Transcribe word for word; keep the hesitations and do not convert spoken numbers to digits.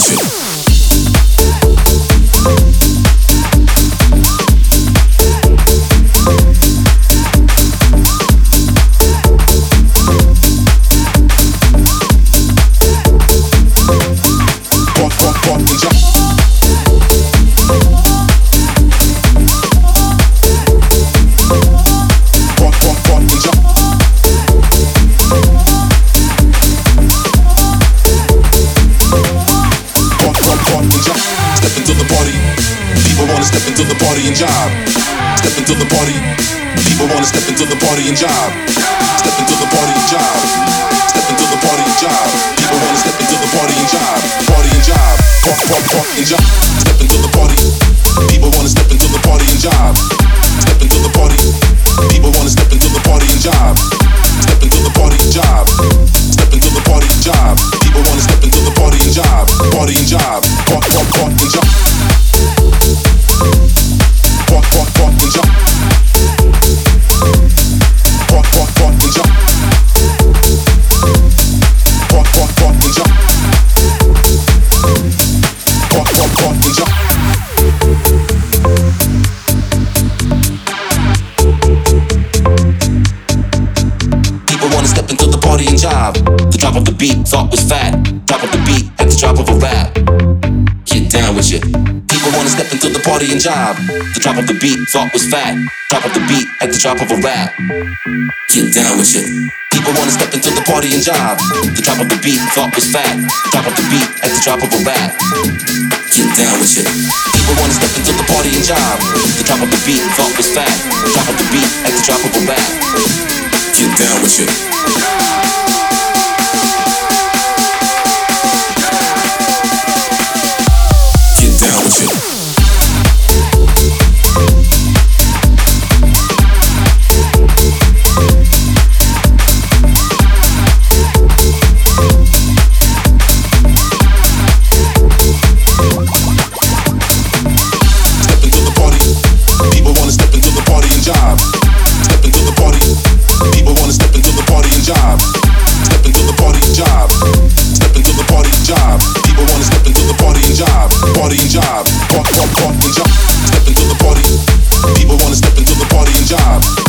And job. The drop of the beat, thought was fat. Drop of the beat at the drop of a rap. Get down with it. People wanna step into the party and job. The drop of the beat, thought was fat. Drop of the beat at the drop of a rap. Get down with it. People wanna step into the party and job. The drop of the beat, thought was fat. Drop of the beat at the drop of a rap. Get down with it. Get down with it. Party and job, park, park, park and job. Step into the party. People wanna step into the party and job.